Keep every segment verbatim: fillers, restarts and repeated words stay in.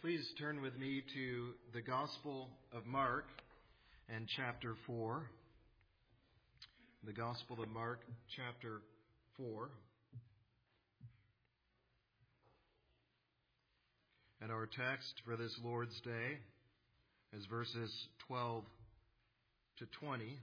Please turn with me to the Gospel of Mark and chapter four. The Gospel of Mark, chapter four. And our text for this Lord's Day is verses twelve to twenty.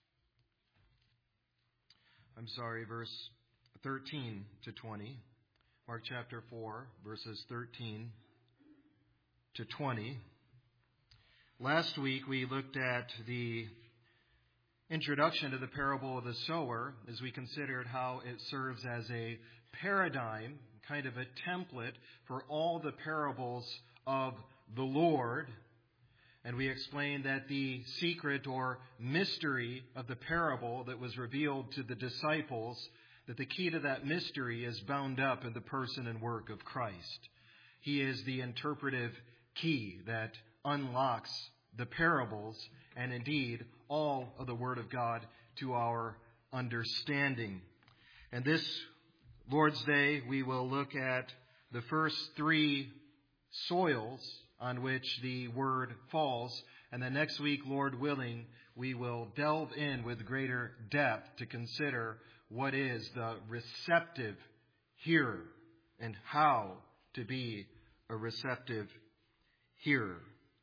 I'm sorry, verse thirteen to twenty. Mark chapter four, verses thirteen to twenty. Last week we looked at the introduction to the parable of the sower as we considered how it serves as a paradigm, kind of a template for all the parables of the Lord. And we explained that the secret or mystery of the parable that was revealed to the disciples, that the key to that mystery is bound up in the person and work of Christ. He is the interpretive key that unlocks the parables and indeed all of the Word of God to our understanding. And this Lord's Day we will look at the first three soils on which the Word falls. And then next week, Lord willing, we will delve in with greater depth to consider what is the receptive hearer and how to be a receptive hearer.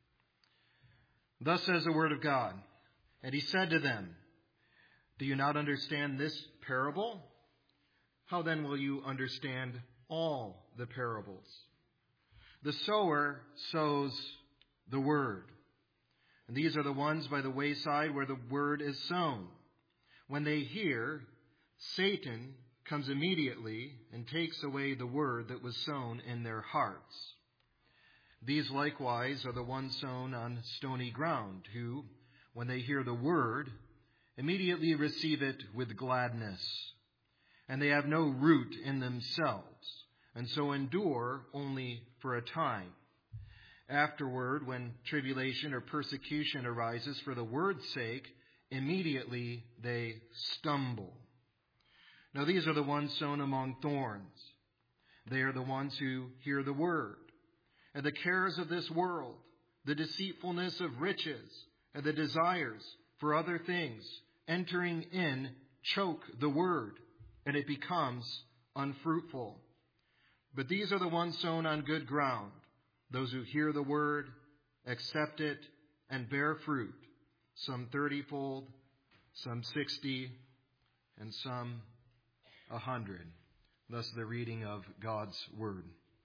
Thus says the Word of God, and he said to them, "Do you not understand this parable? How then will you understand all the parables? The sower sows the word. And these are the ones by the wayside where the word is sown. When they hear, Satan comes immediately and takes away the word that was sown in their hearts. These likewise are the ones sown on stony ground, who, when they hear the word, immediately receive it with gladness. And they have no root in themselves, and so endure only for a time. Afterward, when tribulation or persecution arises for the word's sake, immediately they stumble. Now these are the ones sown among thorns. They are the ones who hear the word, and the cares of this world, the deceitfulness of riches, and the desires for other things, entering in, choke the word, and it becomes unfruitful. But these are the ones sown on good ground, those who hear the word, accept it, and bear fruit, some thirtyfold, some sixty, and some a hundred." Thus the reading of God's word.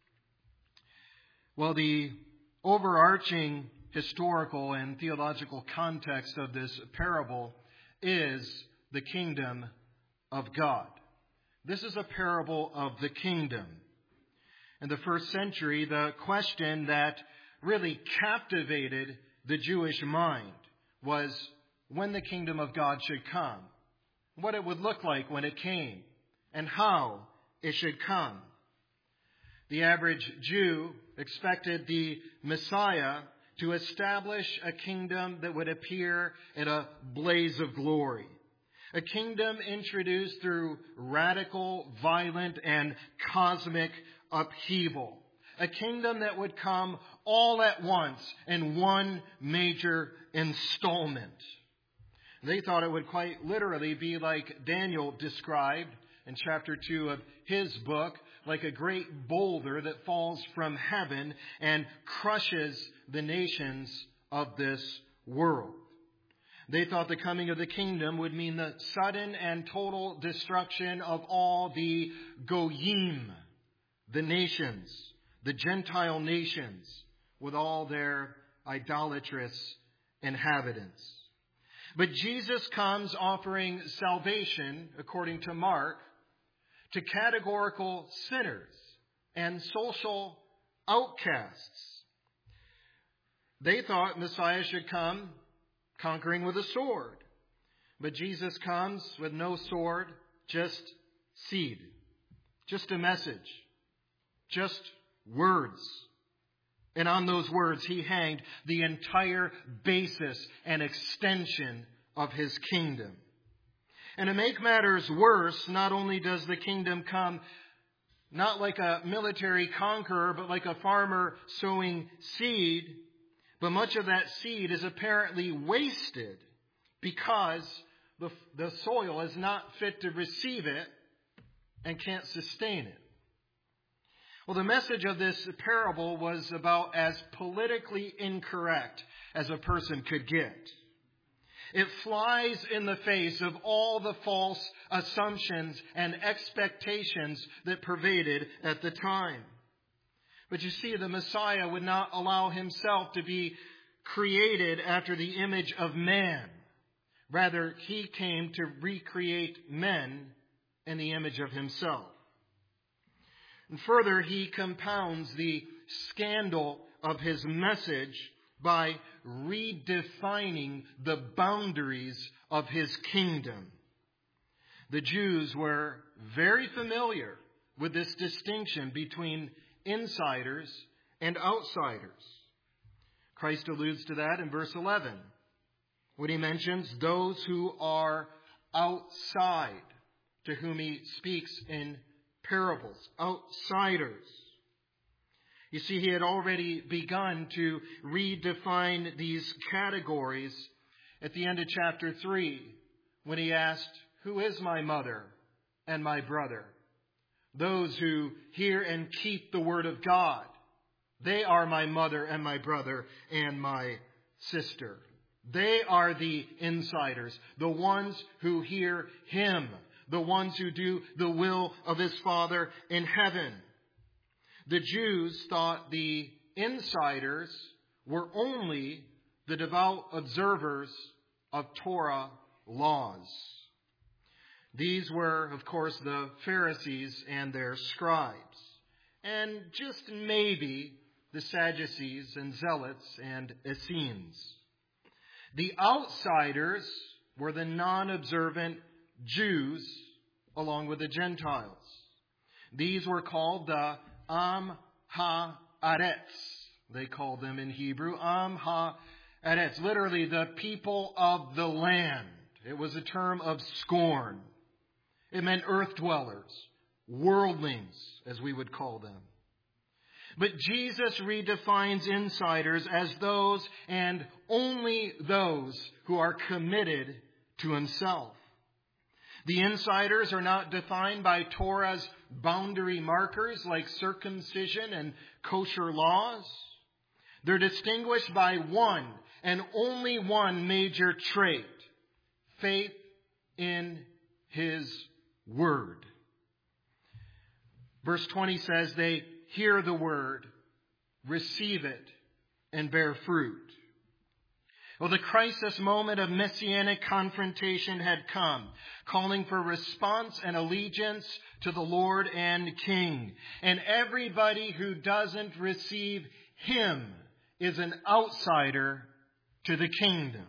Well, the overarching historical and theological context of this parable is the kingdom of God. This is a parable of the kingdom. In the first century, the question that really captivated the Jewish mind was when the kingdom of God should come, what it would look like when it came, and how it should come. The average Jew expected the Messiah to establish a kingdom that would appear in a blaze of glory. A kingdom introduced through radical, violent, and cosmic upheaval. A kingdom that would come all at once in one major installment. They thought it would quite literally be like Daniel described in chapter two of his book, like a great boulder that falls from heaven and crushes the nations of this world. They thought the coming of the kingdom would mean the sudden and total destruction of all the goyim, the nations, the Gentile nations, with all their idolatrous inhabitants. But Jesus comes offering salvation, according to Mark, to categorical sinners and social outcasts. They thought Messiah should come conquering with a sword. But Jesus comes with no sword, just seed, just a message, just words. And on those words, he hanged the entire basis and extension of his kingdom. And to make matters worse, not only does the kingdom come not like a military conqueror, but like a farmer sowing seed. But much of that seed is apparently wasted because the, the soil is not fit to receive it and can't sustain it. Well, the message of this parable was about as politically incorrect as a person could get. It flies in the face of all the false assumptions and expectations that pervaded at the time. But you see, the Messiah would not allow himself to be created after the image of man. Rather, he came to recreate men in the image of himself. And further, he compounds the scandal of his message by redefining the boundaries of his kingdom. The Jews were very familiar with this distinction between insiders and outsiders. Christ alludes to that in verse eleven when he mentions those who are outside, to whom he speaks in parables, outsiders. You see, he had already begun to redefine these categories at the end of chapter three when he asked, "Who is my mother and my brother?" Those who hear and keep the word of God. They are my mother and my brother and my sister. They are the insiders, the ones who hear him, the ones who do the will of his Father in heaven. The Jews thought the insiders were only the devout observers of Torah laws. These were, of course, the Pharisees and their scribes, and just maybe the Sadducees and Zealots and Essenes. The outsiders were the non-observant Jews along with the Gentiles. These were called the Am Ha-Aretz. They called them in Hebrew Am Ha-Aretz, literally the people of the land. It was a term of scorn. It meant earth dwellers, worldlings, as we would call them. But Jesus redefines insiders as those and only those who are committed to himself. The insiders are not defined by Torah's boundary markers like circumcision and kosher laws. They're distinguished by one and only one major trait: faith in his word. Verse twenty says they hear the word, receive it, and bear fruit. Well, the crisis moment of messianic confrontation had come, calling for response and allegiance to the Lord and King. And everybody who doesn't receive him is an outsider to the kingdom.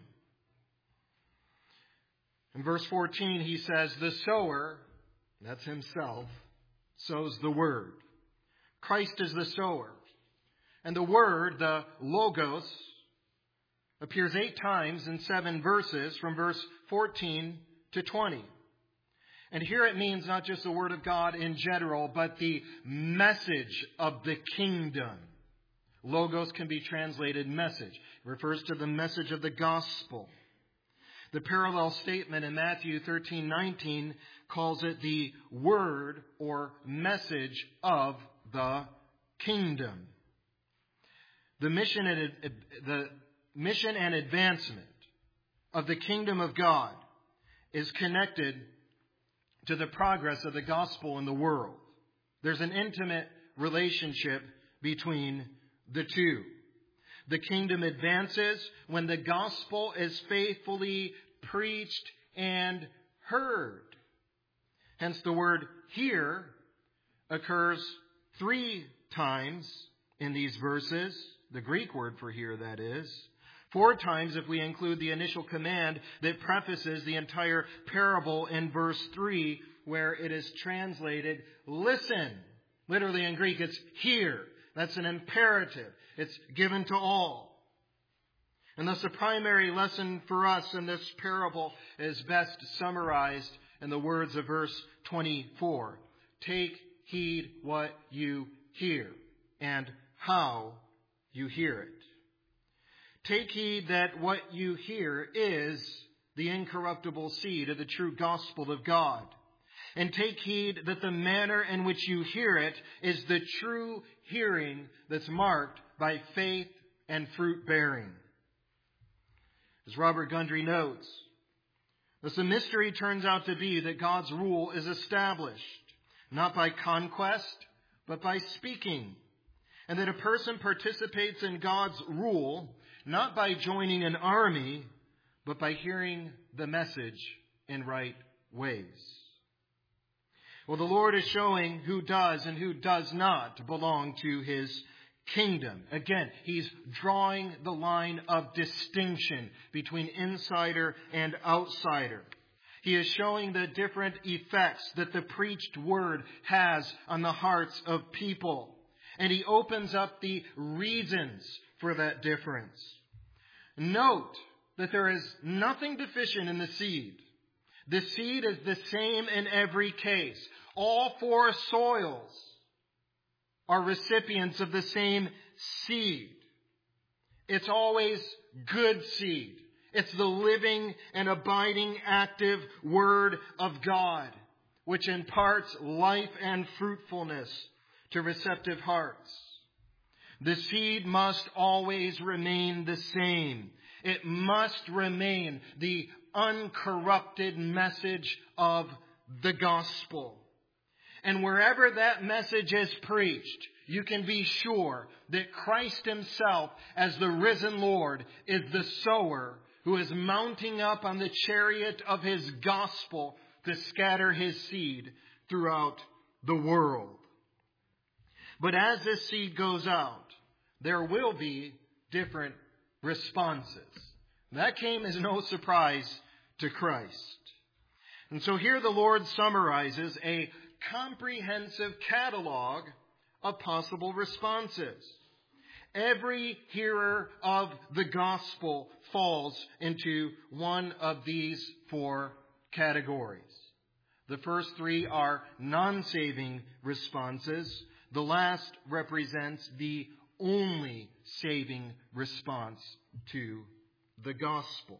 In verse fourteen, he says, the sower, that's himself, sows the word. Christ is the sower. And the word, the logos, appears eight times in seven verses from verse fourteen to twenty. And here it means not just the word of God in general, but the message of the kingdom. Logos can be translated message. It refers to the message of the gospel. The parallel statement in Matthew thirteen nineteen calls it the word or message of the kingdom. The mission and the mission and advancement of the kingdom of God is connected to the progress of the gospel in the world. There's an intimate relationship between the two. The kingdom advances when the gospel is faithfully preached and heard. Hence the word hear occurs three times in these verses. The Greek word for hear, that is. Four times if we include the initial command that prefaces the entire parable in verse three, where it is translated, listen. Literally in Greek, it's hear. That's an imperative. It's given to all. And thus the primary lesson for us in this parable is best summarized in the words of verse twenty-four. Take heed what you hear and how you hear it. Take heed that what you hear is the incorruptible seed of the true gospel of God. And take heed that the manner in which you hear it is the true hearing that's marked by faith and fruit bearing. As Robert Gundry notes, thus the mystery turns out to be that God's rule is established, not by conquest, but by speaking. And that a person participates in God's rule, not by joining an army, but by hearing the message in right ways. Well, the Lord is showing who does and who does not belong to His kingdom. Again, He's drawing the line of distinction between insider and outsider. He is showing the different effects that the preached word has on the hearts of people. And He opens up the reasons for that difference. Note that there is nothing deficient in the seed. The seed is the same in every case. All four soils are recipients of the same seed. It's always good seed. It's the living and abiding active Word of God, which imparts life and fruitfulness to receptive hearts. The seed must always remain the same. It must remain the uncorrupted message of the gospel. And wherever that message is preached, you can be sure that Christ Himself, as the risen Lord, is the sower who is mounting up on the chariot of His gospel to scatter His seed throughout the world. But as this seed goes out, there will be different responses. That came as no surprise to Christ. And so here the Lord summarizes a comprehensive catalog of possible responses. Every hearer of the gospel falls into one of these four categories. The first three are non-saving responses. The last represents the only saving response to the gospel.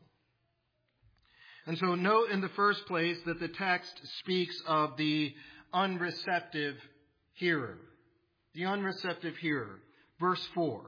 And so note in the first place that the text speaks of the unreceptive hearer. The unreceptive hearer. Verse four.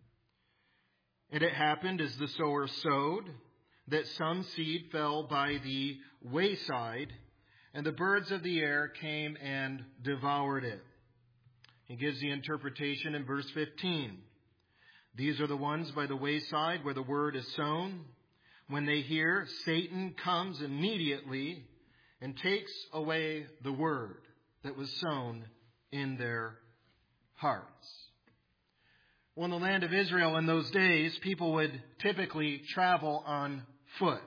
And it happened as the sower sowed, that some seed fell by the wayside, and the birds of the air came and devoured it. He gives the interpretation in verse fifteen. These are the ones by the wayside where the word is sown. When they hear, Satan comes immediately and takes away the word that was sown in their hearts. Well, in the land of Israel in those days, people would typically travel on foot.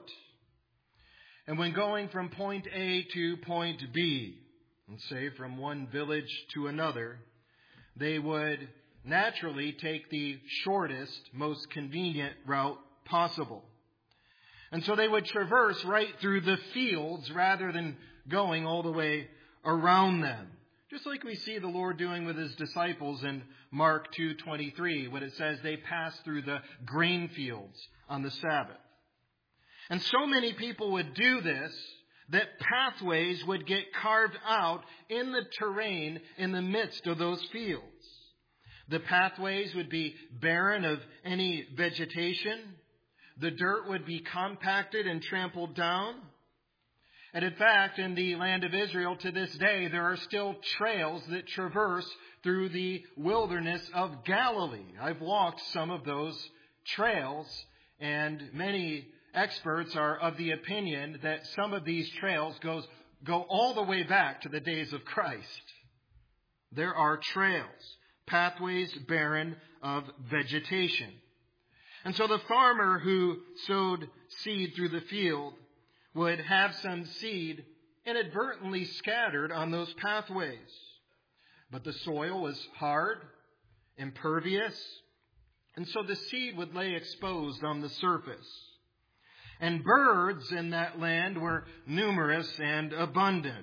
And when going from point A to point B, let's say from one village to another, they would naturally take the shortest, most convenient route possible. And so they would traverse right through the fields rather than going all the way around them. Just like we see the Lord doing with His disciples in Mark two twenty-three, when it says they passed through the grain fields on the Sabbath. And so many people would do this that pathways would get carved out in the terrain in the midst of those fields. The pathways would be barren of any vegetation. The dirt would be compacted and trampled down. And in fact, in the land of Israel to this day, there are still trails that traverse through the wilderness of Galilee. I've walked some of those trails, and many experts are of the opinion that some of these trails goes, go all the way back to the days of Christ. There are trails, pathways barren of vegetation. And so the farmer who sowed seed through the field would have some seed inadvertently scattered on those pathways. But the soil was hard, impervious, and so the seed would lay exposed on the surface. And birds in that land were numerous and abundant.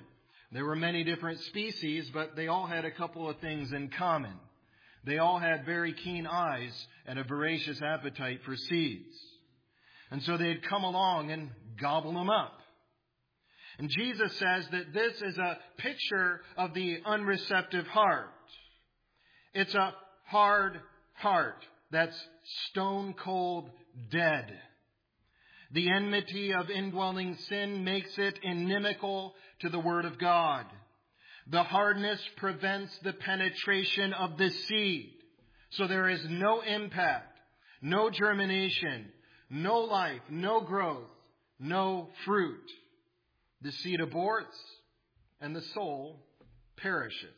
There were many different species, but they all had a couple of things in common. They all had very keen eyes and a voracious appetite for seeds. And so they'd come along and gobble them up. And Jesus says that this is a picture of the unreceptive heart. It's a hard heart that's stone cold dead. The enmity of indwelling sin makes it inimical to the Word of God. The hardness prevents the penetration of the seed. So there is no impact, no germination, no life, no growth, no fruit. The seed aborts and the soul perishes.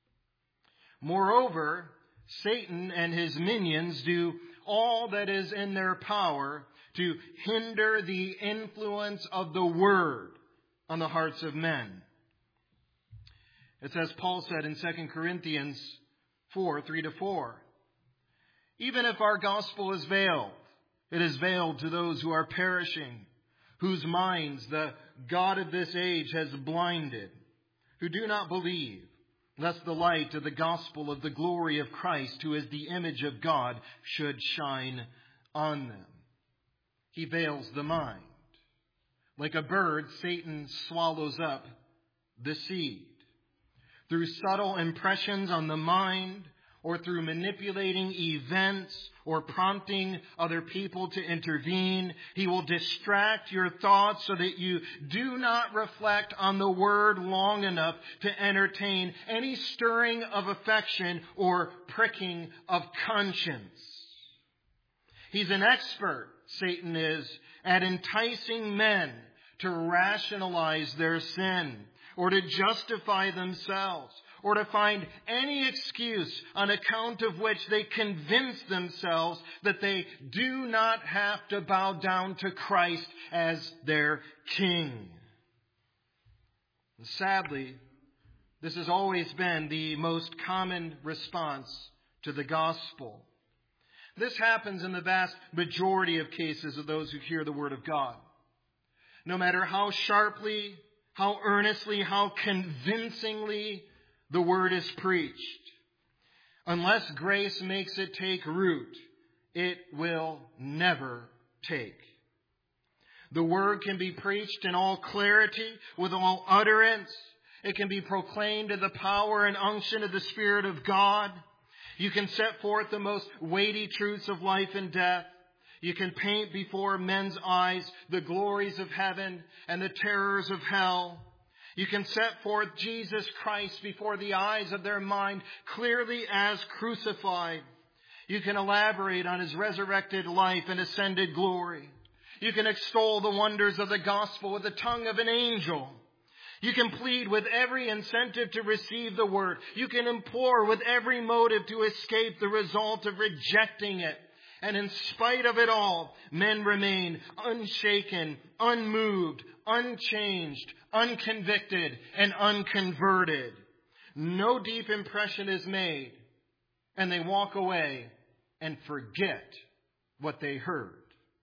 Moreover, Satan and his minions do all that is in their power to hinder the influence of the Word on the hearts of men. It's as Paul said in Second Corinthians four, three to four. Even if our gospel is veiled, it is veiled to those who are perishing, whose minds the God of this age has blinded, who do not believe, lest the light of the gospel of the glory of Christ, who is the image of God, should shine on them. He veils the mind. Like a bird, Satan swallows up the seed. Through subtle impressions on the mind, or through manipulating events, or prompting other people to intervene, he will distract your thoughts so that you do not reflect on the Word long enough to entertain any stirring of affection or pricking of conscience. He's an expert, Satan is, at enticing men to rationalize their sin, or to justify themselves, or to find any excuse on account of which they convince themselves that they do not have to bow down to Christ as their King. And sadly, this has always been the most common response to the gospel. This happens in the vast majority of cases of those who hear the Word of God. No matter how sharply, how earnestly, how convincingly the Word is preached, unless grace makes it take root, it will never take. The Word can be preached in all clarity, with all utterance. It can be proclaimed in the power and unction of the Spirit of God. You can set forth the most weighty truths of life and death. You can paint before men's eyes the glories of heaven and the terrors of hell. You can set forth Jesus Christ before the eyes of their mind clearly as crucified. You can elaborate on His resurrected life and ascended glory. You can extol the wonders of the gospel with the tongue of an angel. You can plead with every incentive to receive the word. You can implore with every motive to escape the result of rejecting it. And in spite of it all, men remain unshaken, unmoved, unchanged, unconvicted, and unconverted. No deep impression is made, and they walk away and forget what they heard.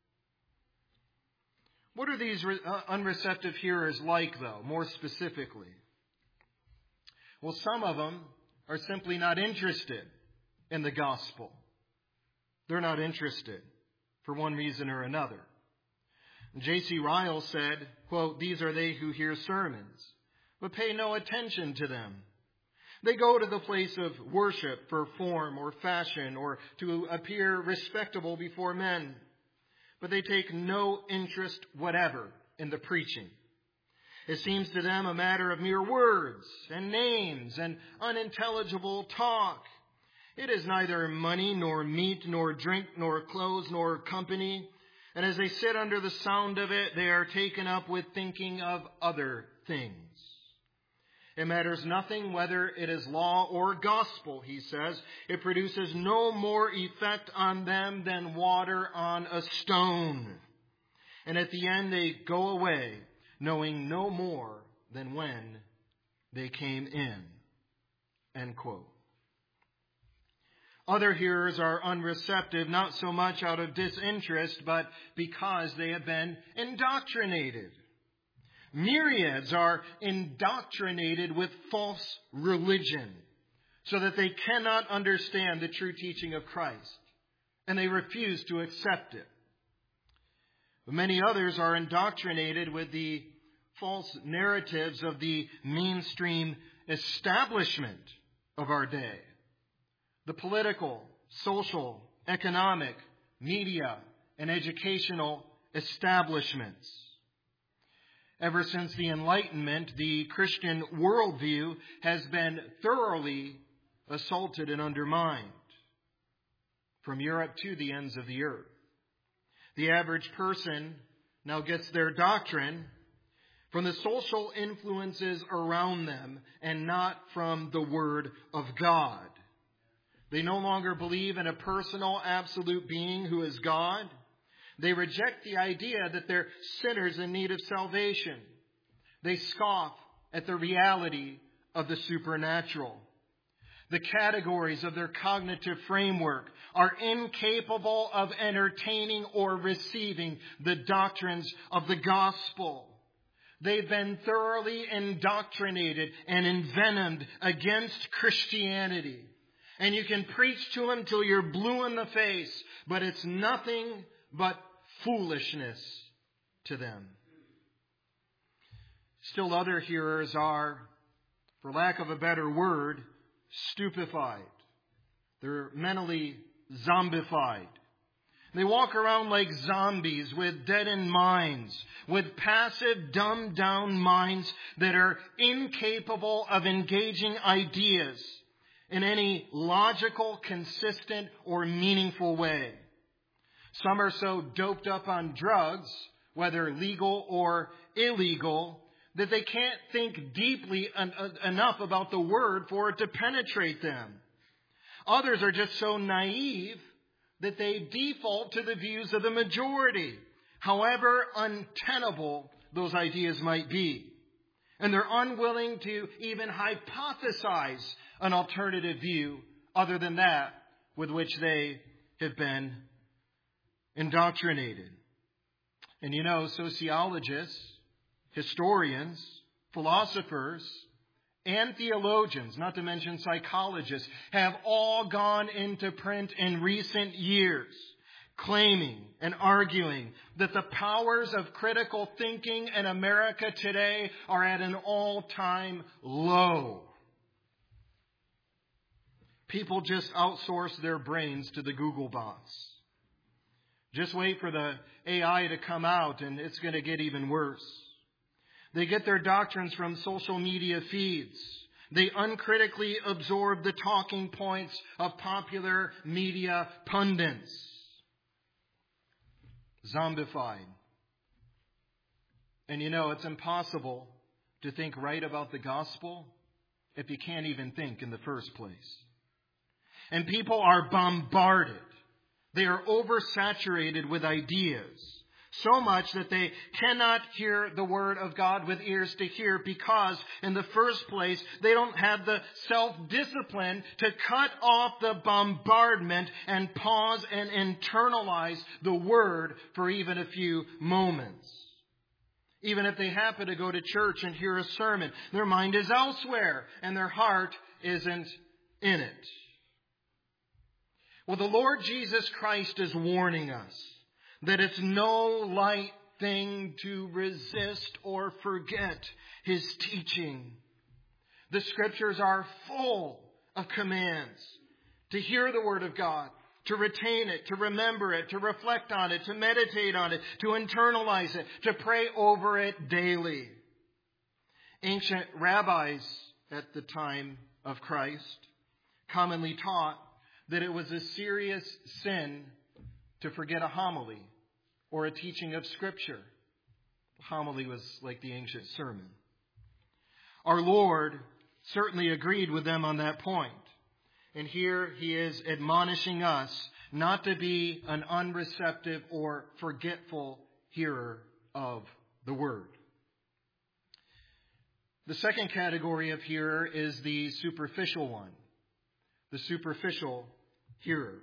What are these unreceptive hearers like, though, more specifically? Well, some of them are simply not interested in the gospel. They're not interested for one reason or another. J C Ryle said, quote, "These are they who hear sermons, but pay no attention to them. They go to the place of worship for form or fashion or to appear respectable before men, but they take no interest whatever in the preaching. It seems to them a matter of mere words and names and unintelligible talk. It is neither money, nor meat, nor drink, nor clothes, nor company. And as they sit under the sound of it, they are taken up with thinking of other things. It matters nothing whether it is law or gospel," he says. "It produces no more effect on them than water on a stone. And at the end they go away, knowing no more than when they came in." End quote. Other hearers are unreceptive, not so much out of disinterest, but because they have been indoctrinated. myriads are indoctrinated with false religion so that they cannot understand the true teaching of Christ, and they refuse to accept it. But many others are indoctrinated with the false narratives of the mainstream establishment of our day. The political, social, economic, media, and educational establishments. Ever since the Enlightenment, the Christian worldview has been thoroughly assaulted and undermined, from Europe to the ends of the earth. The average person now gets their doctrine from the social influences around them and not from the Word of God. They no longer believe in a personal, absolute being who is God. They reject the idea that they're sinners in need of salvation. They scoff at the reality of the supernatural. The categories of their cognitive framework are incapable of entertaining or receiving the doctrines of the gospel. They've been thoroughly indoctrinated and envenomed against Christianity. And you can preach to them till you're blue in the face, but it's nothing but foolishness to them. Still other hearers are, for lack of a better word, stupefied. They're mentally zombified. They walk around like zombies with deadened minds, with passive, dumbed-down minds that are incapable of engaging ideas in any logical, consistent, or meaningful way. Some are so doped up on drugs, whether legal or illegal, that they can't think deeply en- enough about the Word for it to penetrate them. Others are just so naive that they default to the views of the majority, however untenable those ideas might be. And they're unwilling to even hypothesize an alternative view other than that with which they have been indoctrinated. And you know, sociologists, historians, philosophers, and theologians, not to mention psychologists, have all gone into print in recent years, claiming and arguing that the powers of critical thinking in America today are at an all-time low. People just outsource their brains to the Google bots. Just wait for the A I to come out and it's going to get even worse. They get their doctrines from social media feeds. They uncritically absorb the talking points of popular media pundits. Zombified. And you know, it's impossible to think right about the gospel if you can't even think in the first place. And people are bombarded. They are oversaturated with ideas. So much that they cannot hear the Word of God with ears to hear because, in the first place, they don't have the self-discipline to cut off the bombardment and pause and internalize the Word for even a few moments. Even if they happen to go to church and hear a sermon, their mind is elsewhere and their heart isn't in it. Well, the Lord Jesus Christ is warning us that it's no light thing to resist or forget His teaching. The Scriptures are full of commands to hear the Word of God, to retain it, to remember it, to reflect on it, to meditate on it, to internalize it, to pray over it daily. Ancient rabbis at the time of Christ commonly taught that it was a serious sin to forget a homily or a teaching of Scripture. The homily was like the ancient sermon. Our Lord certainly agreed with them on that point. And here He is admonishing us not to be an unreceptive or forgetful hearer of the Word. The second category of hearer is the superficial one. The superficial hearer.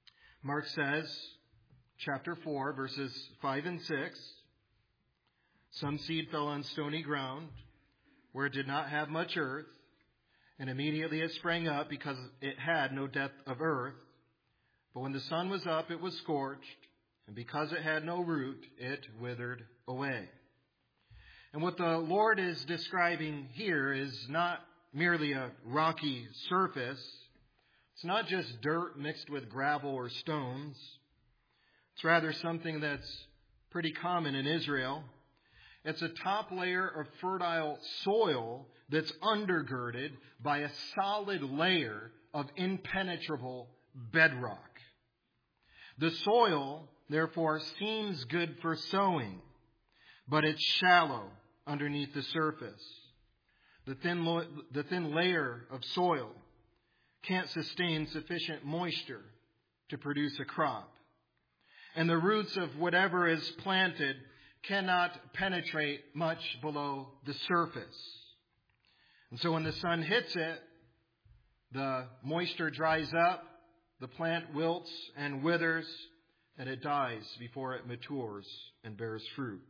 Mark says, chapter four, verses five and six, Some seed fell on stony ground, where it did not have much earth, and immediately it sprang up because it had no depth of earth. But when the sun was up, it was scorched, and because it had no root, it withered away. And what the Lord is describing here is not merely a rocky surface. It's not just dirt mixed with gravel or stones. It's rather something that's pretty common in Israel. It's a top layer of fertile soil that's undergirded by a solid layer of impenetrable bedrock. The soil, therefore, seems good for sowing, but it's shallow underneath the surface. The thin, lo- the thin layer of soil can't sustain sufficient moisture to produce a crop. And the roots of whatever is planted cannot penetrate much below the surface. And so when the sun hits it, the moisture dries up, the plant wilts and withers, and it dies before it matures and bears fruit.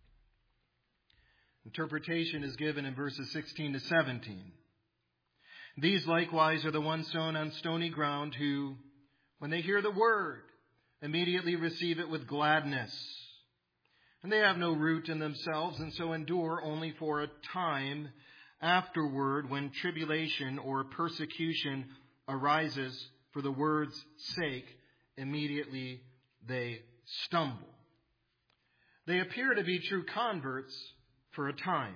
Interpretation is given in verses sixteen to seventeen. These likewise are the ones sown on stony ground who, when they hear the word, immediately receive it with gladness. And they have no root in themselves, and so endure only for a time. Afterward, when tribulation or persecution arises for the word's sake, immediately they stumble. They appear to be true converts for a time,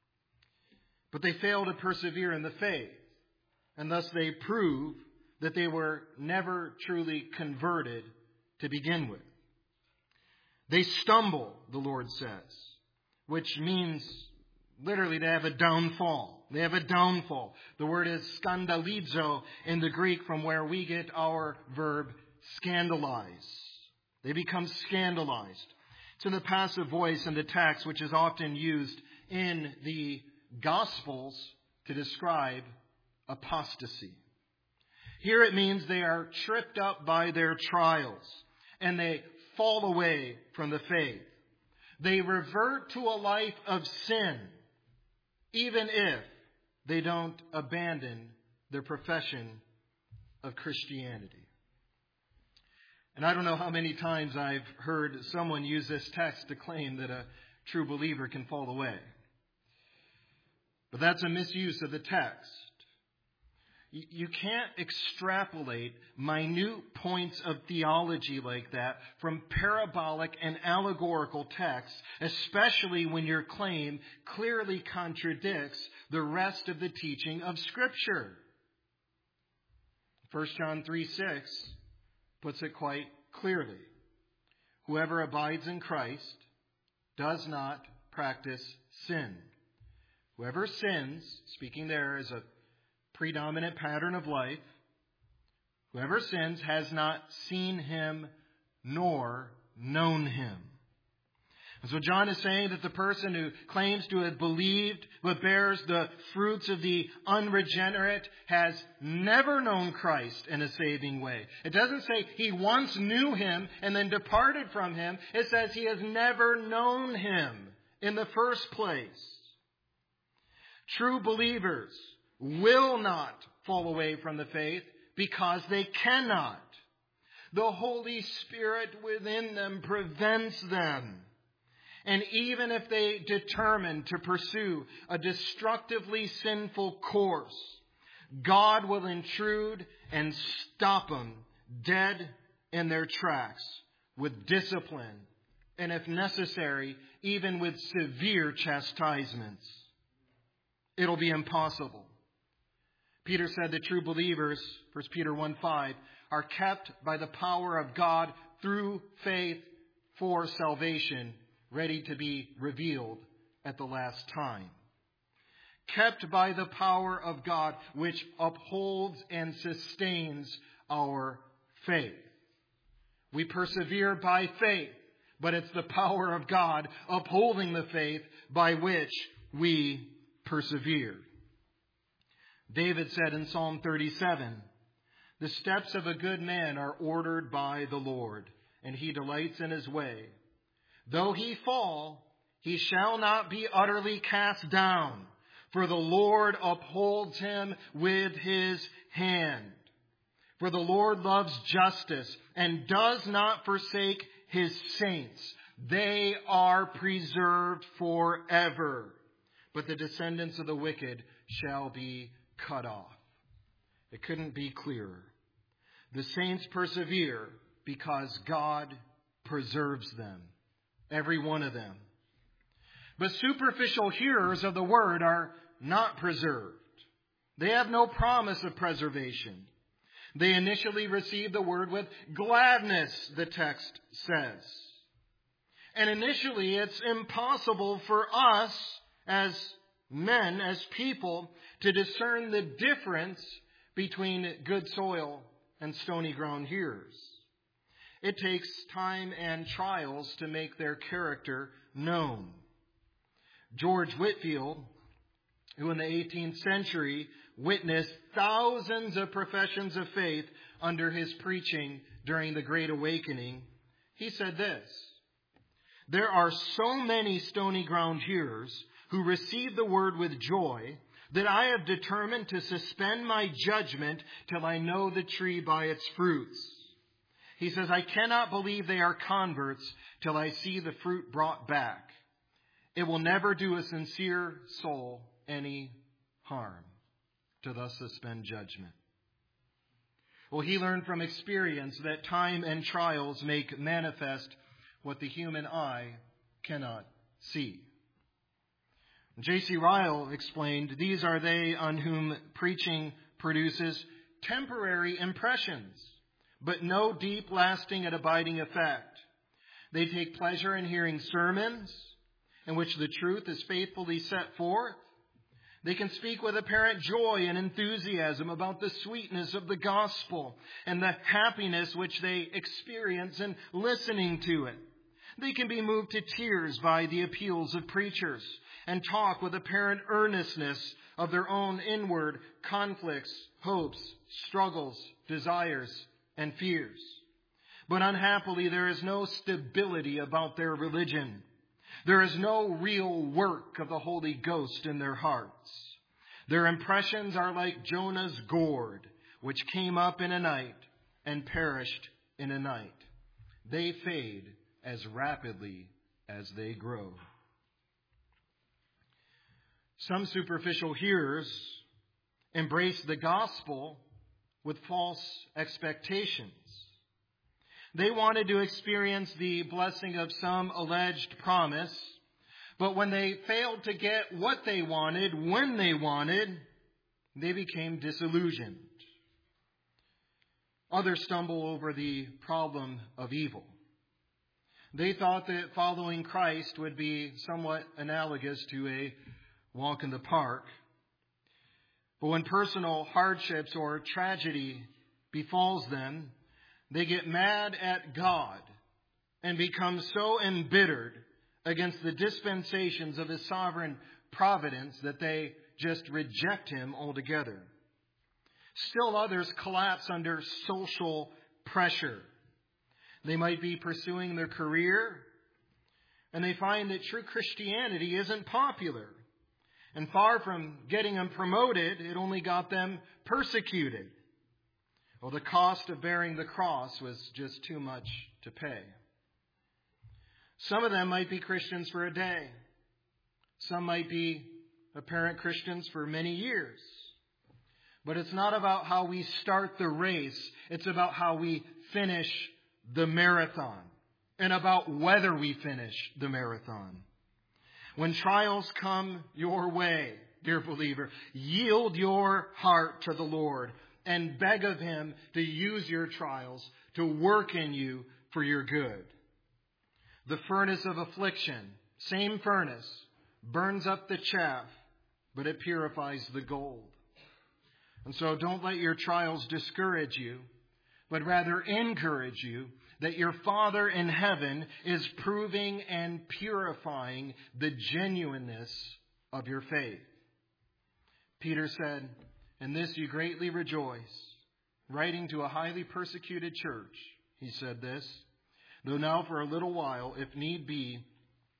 but they fail to persevere in the faith, and thus they prove that they were never truly converted to begin with. They stumble, the Lord says, which means literally they have a downfall. They have a downfall. The word is skandalizo in the Greek, from where we get our verb scandalize. They become scandalized. It's in the passive voice in the text, which is often used in the Gospels to describe apostasy. Here it means they are tripped up by their trials, and they fall away from the faith. They revert to a life of sin, even if they don't abandon their profession of Christianity. And I don't know how many times I've heard someone use this text to claim that a true believer can fall away. But that's a misuse of the text. You can't extrapolate minute points of theology like that from parabolic and allegorical texts, especially when your claim clearly contradicts the rest of the teaching of Scripture. First John three six puts it quite clearly. Whoever abides in Christ does not practice sin. Whoever sins, speaking there as a predominant pattern of life, whoever sins has not seen him nor known him. And so John is saying that the person who claims to have believed but bears the fruits of the unregenerate has never known Christ in a saving way. It doesn't say he once knew him and then departed from him. It says he has never known him in the first place. True believers will not fall away from the faith because they cannot. The Holy Spirit within them prevents them. And even if they determine to pursue a destructively sinful course, God will intrude and stop them dead in their tracks with discipline, and if necessary, even with severe chastisements. It'll be impossible. Peter said that true believers, First Peter one five, are kept by the power of God through faith for salvation, ready to be revealed at the last time. Kept by the power of God, which upholds and sustains our faith. We persevere by faith, but it's the power of God upholding the faith by which we persevere. David said in Psalm thirty-seven, "The steps of a good man are ordered by the Lord, and he delights in his way. Though he fall, he shall not be utterly cast down, for the Lord upholds him with his hand. For the Lord loves justice and does not forsake his saints. They are preserved forever. But the descendants of the wicked shall be cut off. It couldn't be clearer. The saints persevere because God preserves them, every one of them. But superficial hearers of the word are not preserved. They have no promise of preservation. They initially receive the word with gladness, the text says. And initially it's impossible for us as men, as people, to discern the difference between good soil and stony ground hearers. It takes time and trials to make their character known. George Whitefield, who in the eighteenth century witnessed thousands of professions of faith under his preaching during the Great Awakening, he said this: "There are so many stony ground hearers who receive the word with joy that I have determined to suspend my judgment till I know the tree by its fruits." He says, "I cannot believe they are converts till I see the fruit brought back. It will never do a sincere soul any harm to thus suspend judgment." Well, he learned from experience that time and trials make manifest what the human eye cannot see. J C Ryle explained, "These are they on whom preaching produces temporary impressions, but no deep, lasting, and abiding effect. They take pleasure in hearing sermons in which the truth is faithfully set forth. They can speak with apparent joy and enthusiasm about the sweetness of the gospel and the happiness which they experience in listening to it. They can be moved to tears by the appeals of preachers and talk with apparent earnestness of their own inward conflicts, hopes, struggles, desires, and fears. But unhappily, there is no stability about their religion. There is no real work of the Holy Ghost in their hearts. Their impressions are like Jonah's gourd, which came up in a night and perished in a night. They fade as rapidly as they grow." Some superficial hearers embrace the gospel with false expectations. They wanted to experience the blessing of some alleged promise, but when they failed to get what they wanted, when they wanted, they became disillusioned. Others stumble over the problem of evil. They thought that following Christ would be somewhat analogous to a walk in the park. But when personal hardships or tragedy befalls them, they get mad at God and become so embittered against the dispensations of His sovereign providence that they just reject Him altogether. Still others collapse under social pressure. They might be pursuing their career, and they find that true Christianity isn't popular. And far from getting them promoted, it only got them persecuted. Well, the cost of bearing the cross was just too much to pay. Some of them might be Christians for a day. Some might be apparent Christians for many years. But it's not about how we start the race. It's about how we finish the marathon, and about whether we finish the marathon. When trials come your way, dear believer, yield your heart to the Lord and beg of Him to use your trials to work in you for your good. The furnace of affliction, same furnace, burns up the chaff, but it purifies the gold. And so don't let your trials discourage you, but rather encourage you that your Father in heaven is proving and purifying the genuineness of your faith. Peter said, "In this you greatly rejoice." Writing to a highly persecuted church, he said this, "Though now for a little while, if need be,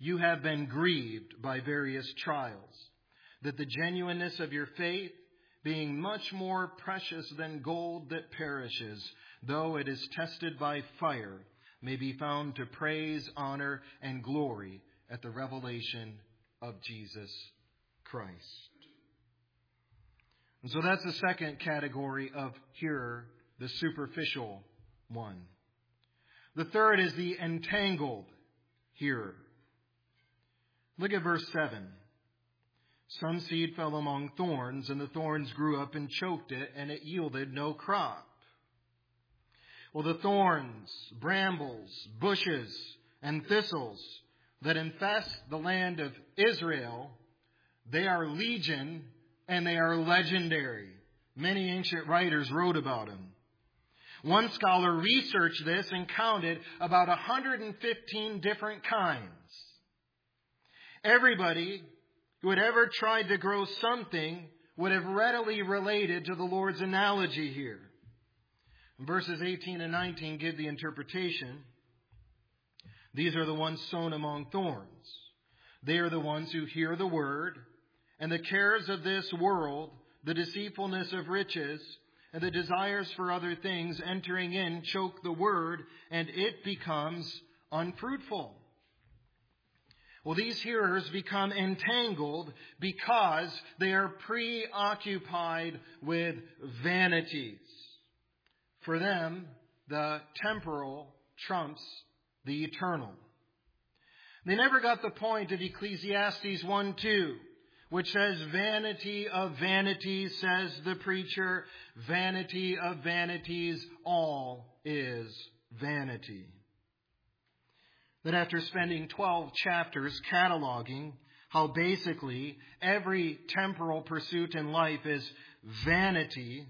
you have been grieved by various trials, that the genuineness of your faith, being much more precious than gold that perishes, though it is tested by fire, may be found to praise, honor, and glory at the revelation of Jesus Christ. And so that's the second category of hearer, the superficial one. The third is the entangled hearer. Look at verse seven. Some seed fell among thorns, and the thorns grew up and choked it, and it yielded no crop. Well, the thorns, brambles, bushes, and thistles that infest the land of Israel, they are legion and they are legendary. Many ancient writers wrote about them. One scholar researched this and counted about one hundred fifteen different kinds. Everybody who had ever tried to grow something would have readily related to the Lord's analogy here. Verses eighteen and nineteen give the interpretation. These are the ones sown among thorns. They are the ones who hear the word, and the cares of this world, the deceitfulness of riches, and the desires for other things entering in choke the word, and it becomes unfruitful. Well, these hearers become entangled because they are preoccupied with vanities. For them, the temporal trumps the eternal. They never got the point of Ecclesiastes one two, which says, vanity of vanities, says the preacher, vanity of vanities, all is vanity. That after spending twelve chapters cataloging how basically every temporal pursuit in life is vanity,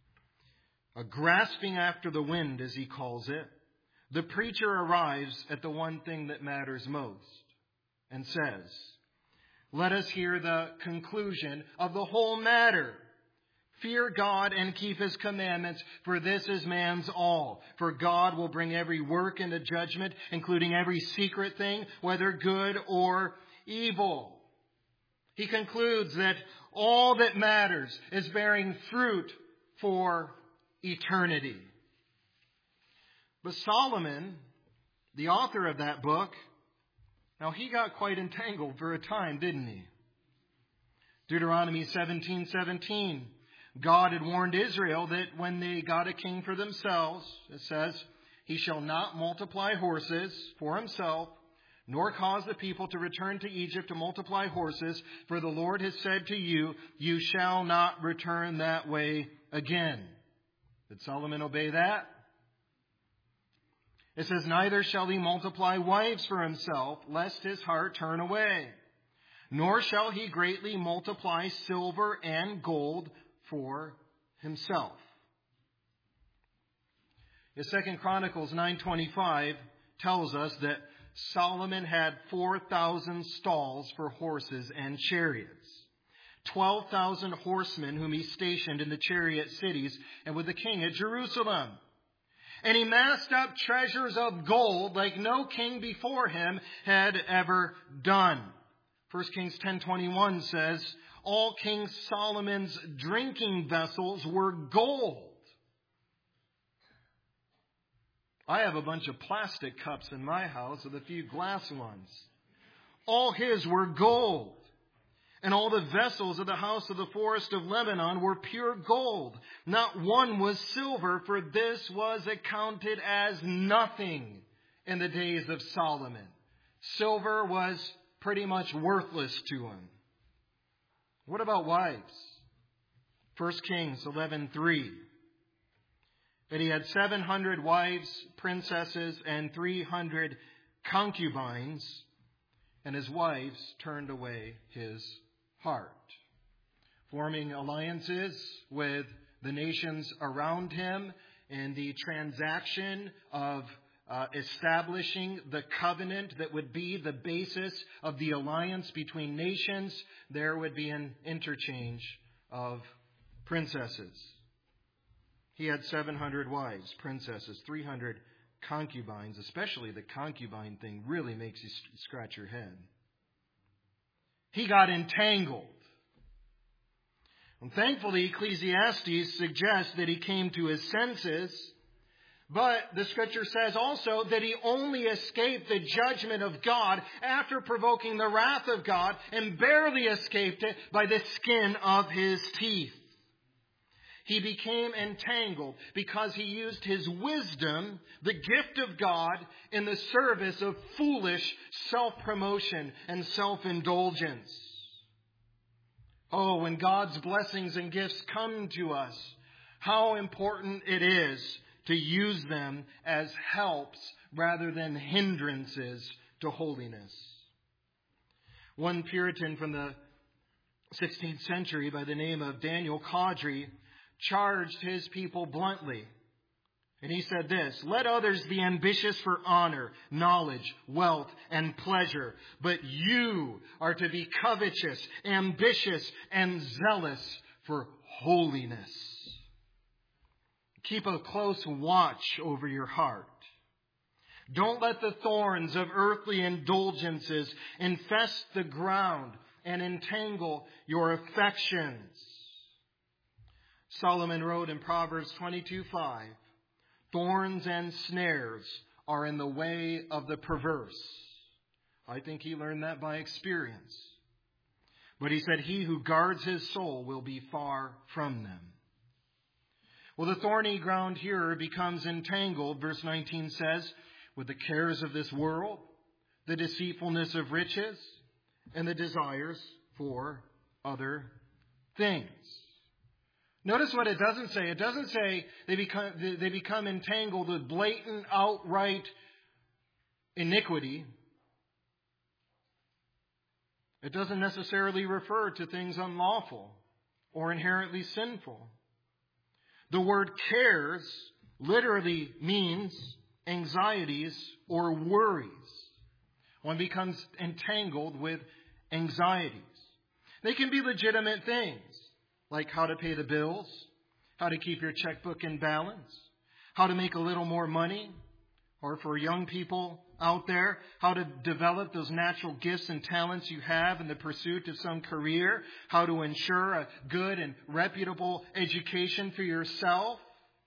a grasping after the wind, as he calls it, the preacher arrives at the one thing that matters most and says, let us hear the conclusion of the whole matter. Fear God and keep His commandments, for this is man's all. For God will bring every work into judgment, including every secret thing, whether good or evil. He concludes that all that matters is bearing fruit for eternity. But Solomon, the author of that book, now he got quite entangled for a time, didn't he? Deuteronomy seventeen seventeen. God had warned Israel that when they got a king for themselves, it says, he shall not multiply horses for himself, nor cause the people to return to Egypt to multiply horses, for the Lord has said to you, you shall not return that way again. Did Solomon obey that? It says, neither shall he multiply wives for himself, lest his heart turn away. Nor shall he greatly multiply silver and gold for himself. The Second Chronicles nine twenty-five tells us that Solomon had four thousand stalls for horses and chariots, twelve thousand horsemen whom he stationed in the chariot cities and with the king at Jerusalem. And he massed up treasures of gold like no king before him had ever done. First Kings ten twenty-one says, all King Solomon's drinking vessels were gold. I have a bunch of plastic cups in my house with a few glass ones. All his were gold. And all the vessels of the house of the forest of Lebanon were pure gold. Not one was silver, for this was accounted as nothing in the days of Solomon. Silver was pretty much worthless to him. What about wives? First Kings eleven three. That he had seven hundred wives, princesses, and three hundred concubines, and his wives turned away his heart, forming alliances with the nations around him in the transaction of uh, establishing the covenant that would be the basis of the alliance between nations. There would be an interchange of princesses. He had seven hundred wives, princesses, three hundred concubines, especially the concubine thing, really makes you scratch your head. He got entangled. And thankfully, Ecclesiastes suggests that he came to his senses. But the Scripture says also that he only escaped the judgment of God after provoking the wrath of God, and barely escaped it by the skin of his teeth. He became entangled because he used his wisdom, the gift of God, in the service of foolish self-promotion and self-indulgence. Oh, when God's blessings and gifts come to us, how important it is to use them as helps rather than hindrances to holiness. One Puritan from the sixteenth century by the name of Daniel Cawdrey charged his people bluntly. And he said this: "Let others be ambitious for honor, knowledge, wealth, and pleasure. But you are to be covetous, ambitious, and zealous for holiness." Keep a close watch over your heart. Don't let the thorns of earthly indulgences infest the ground and entangle your affections. Solomon wrote in Proverbs twenty-two five, "Thorns and snares are in the way of the perverse." I think he learned that by experience. But he said, "He who guards his soul will be far from them." Well, the thorny ground here becomes entangled, verse nineteen says, with the cares of this world, the deceitfulness of riches, and the desires for other things. Notice what it doesn't say. It doesn't say they become, they become entangled with blatant, outright iniquity. It doesn't necessarily refer to things unlawful or inherently sinful. The word cares literally means anxieties or worries. One becomes entangled with anxieties. They can be legitimate things, like how to pay the bills, how to keep your checkbook in balance, how to make a little more money, or for young people out there, how to develop those natural gifts and talents you have in the pursuit of some career, how to ensure a good and reputable education for yourself.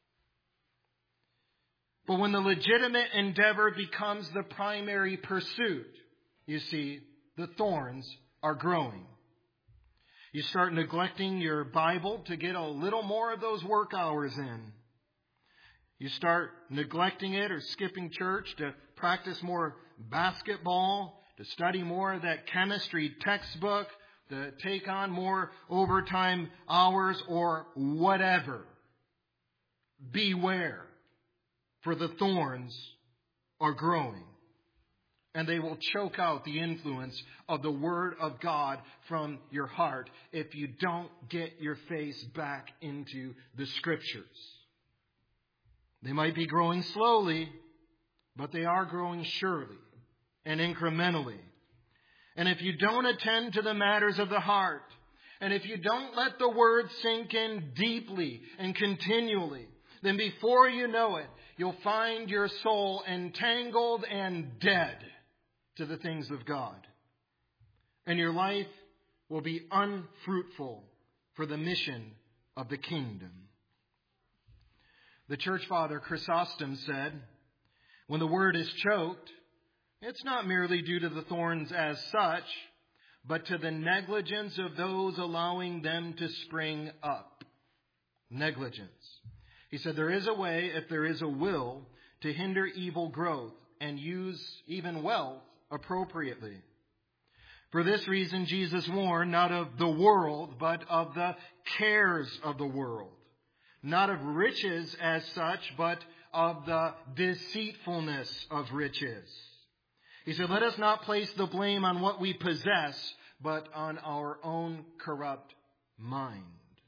But when the legitimate endeavor becomes the primary pursuit, you see, the thorns are growing. You start neglecting your Bible to get a little more of those work hours in. You start neglecting it or skipping church to practice more basketball, to study more of that chemistry textbook, to take on more overtime hours or whatever. Beware, for the thorns are growing. And they will choke out the influence of the Word of God from your heart if you don't get your face back into the Scriptures. They might be growing slowly, but they are growing surely and incrementally. And if you don't attend to the matters of the heart, and if you don't let the Word sink in deeply and continually, then before you know it, you'll find your soul entangled and dead to the things of God. And your life will be unfruitful for the mission of the kingdom. The church father Chrysostom said, when the word is choked, it's not merely due to the thorns as such, but to the negligence of those allowing them to spring up. Negligence. He said there is a way, if there is a will, to hinder evil growth and use even wealth appropriately. For this reason, Jesus warned not of the world, but of the cares of the world. Not of riches as such, but of the deceitfulness of riches. He said, let us not place the blame on what we possess, but on our own corrupt mind.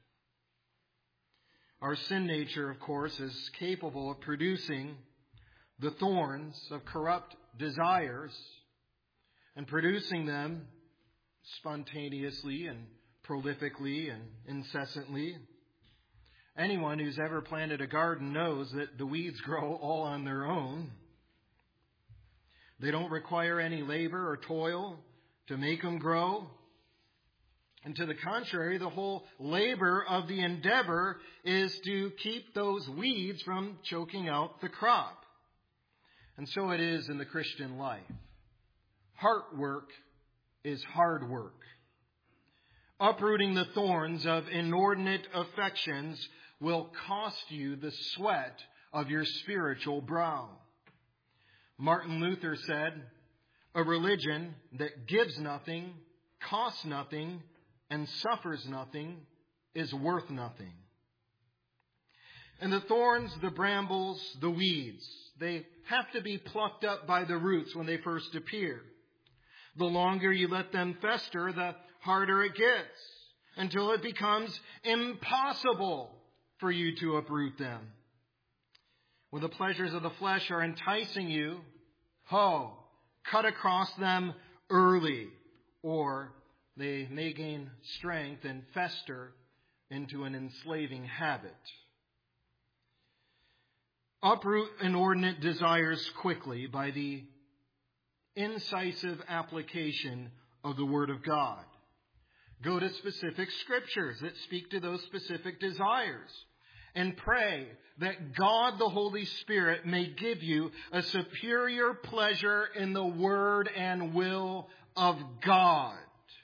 Our sin nature, of course, is capable of producing the thorns of corrupt desires and producing them spontaneously and prolifically and incessantly. Anyone who's ever planted a garden knows that the weeds grow all on their own. They don't require any labor or toil to make them grow. And to the contrary, the whole labor of the endeavor is to keep those weeds from choking out the crop. And so it is in the Christian life. Heart work is hard work. Uprooting the thorns of inordinate affections will cost you the sweat of your spiritual brow. Martin Luther said, "A religion that gives nothing, costs nothing, and suffers nothing is worth nothing." And the thorns, the brambles, the weeds, they have to be plucked up by the roots when they first appear. The longer you let them fester, the harder it gets, until it becomes impossible for you to uproot them. When the pleasures of the flesh are enticing you, ho, cut across them early, or they may gain strength and fester into an enslaving habit. Uproot inordinate desires quickly by the incisive application of the Word of God. Go to specific scriptures that speak to those specific desires and pray that God the Holy Spirit may give you a superior pleasure in the Word and will of God.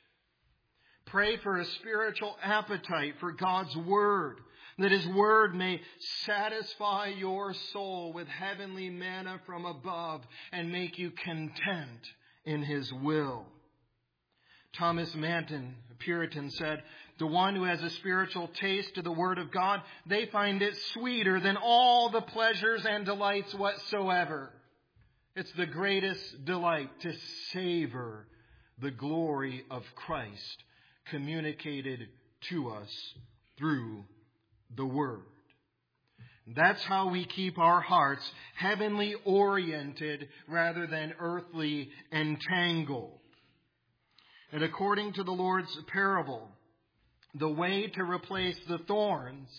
Pray for a spiritual appetite for God's Word, that His Word may satisfy your soul with heavenly manna from above and make you content in His will. Thomas Manton, a Puritan, said, "The one who has a spiritual taste to the Word of God, they find it sweeter than all the pleasures and delights whatsoever." It's the greatest delight to savor the glory of Christ communicated to us through the Word. That's how we keep our hearts heavenly oriented rather than earthly entangled. And according to the Lord's parable, the way to replace the thorns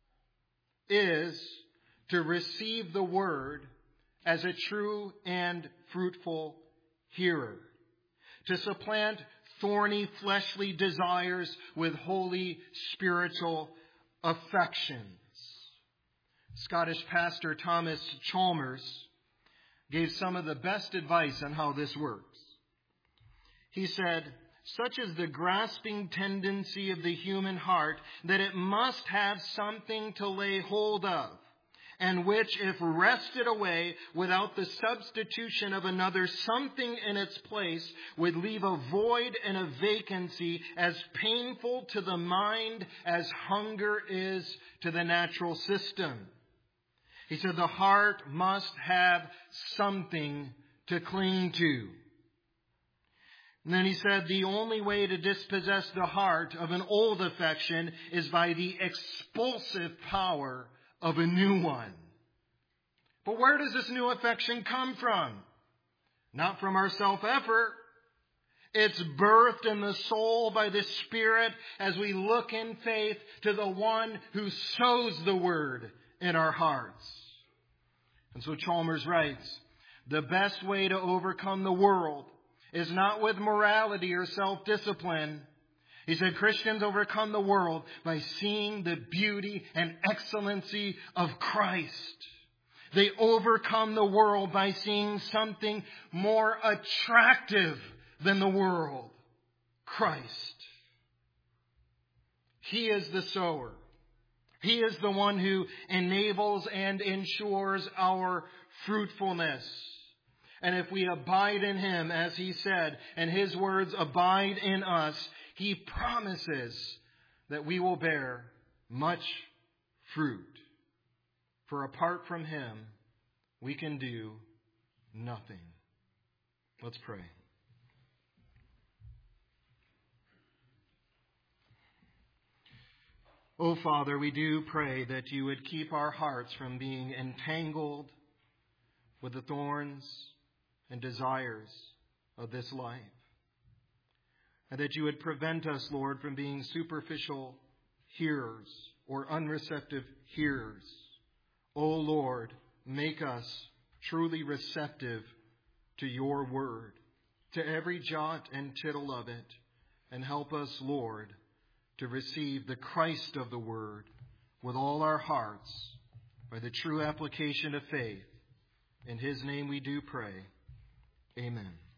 is to receive the Word as a true and fruitful hearer, to supplant thorny fleshly desires with holy spiritual affections. Scottish pastor Thomas Chalmers gave some of the best advice on how this works. He said, "Such is the grasping tendency of the human heart that it must have something to lay hold of, and which, if wrested away without the substitution of another something in its place, would leave a void and a vacancy as painful to the mind as hunger is to the natural system." He said the heart must have something to cling to. And then he said the only way to dispossess the heart of an old affection is by the expulsive power of a new one. But where does this new affection come from? Not from our self-effort. It's birthed in the soul by the Spirit as we look in faith to the one who sows the Word in our hearts. And so Chalmers writes, "The best way to overcome the world is not with morality or self-discipline." He said Christians overcome the world by seeing the beauty and excellency of Christ. They overcome the world by seeing something more attractive than the world, Christ. He is the sower. He is the one who enables and ensures our fruitfulness. And if we abide in Him, as He said, and His words abide in us, He promises that we will bear much fruit. For apart from Him, we can do nothing. Let's pray. Oh, Father, we do pray that You would keep our hearts from being entangled with the thorns and desires of this life. And that You would prevent us, Lord, from being superficial hearers or unreceptive hearers. O Lord, make us truly receptive to your word, to every jot and tittle of it, and help us, Lord, to receive the Christ of the word with all our hearts by the true application of faith. In his name we do pray. Amen.